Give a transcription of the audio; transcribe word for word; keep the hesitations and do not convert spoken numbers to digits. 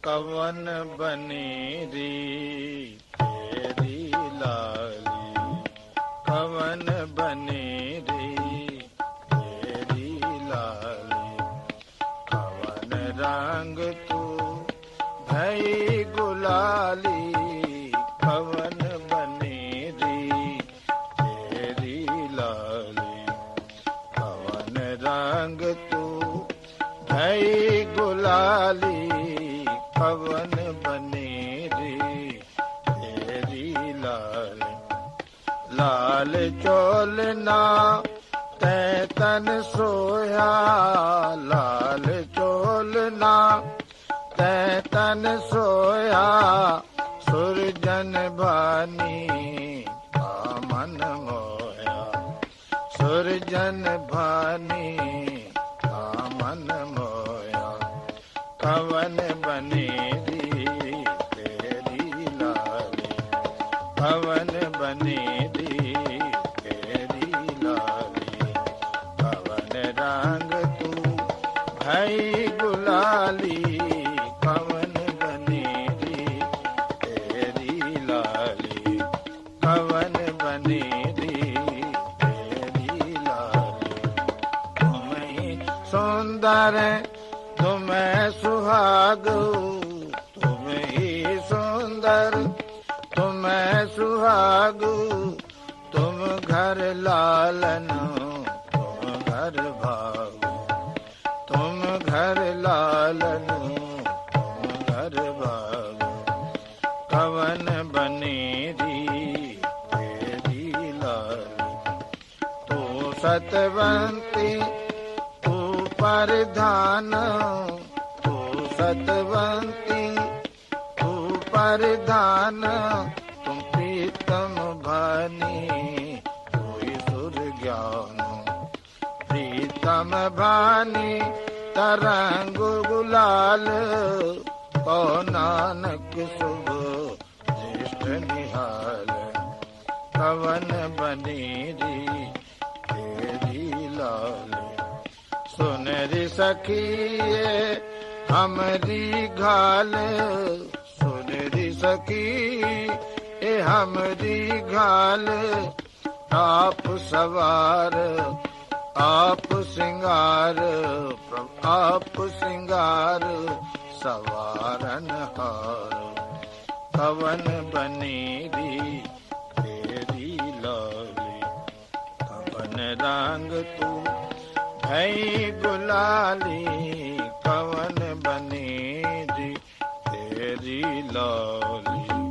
कवन बनेरी तेरी लाली, कवन बनेरी तेरी लाली। कवन रंग तू भई गुलाली, कवन बनेरी तेरी लाली। कवन रंग तू भई गुलाली, कवन बनेरी तेरी लाली। लाल चोलना तै तन सोया, लाल चोलना तै तन सोया। सुरजन भानी मन मोया, सुरजन भानी मन मोया। कवन बनेरी तेरी लाली, कवन बनेरी तेरी लाली। कवन रंग तू भई गुलाली, कवन बनेरी तेरी लाली। कवन बनेरी तेरी लाली। तुम्हें सुंदर तुम्हें सुहाग, तुम्हें ही सुंदर तुम्हें सुहाग। तुम घर लालन तुम घर भाग, तुम घर लालन तुम घर भाग। कवन बनेरी तेरी लाली। तू सतवंती तू परधान, तू सतवंती तू परधान। तुम प्रीतम भानी कोई सुर ज्ञान, प्रीतम भानी तरंग गुलाल। को नानक शुभ ज्येष्ठ निहाल, कवन बनेरी तेरी लाली। सुनरी सखिए हमरी घाल, सुनरी सखी ए हमरी घाल। आप सवार आप सिंगार, आप सिंगार सवारन हार। कवन बनेरी तेरी लाली, कवन रंग तू भई गुलाली। कवन बनेरी तेरी लाली।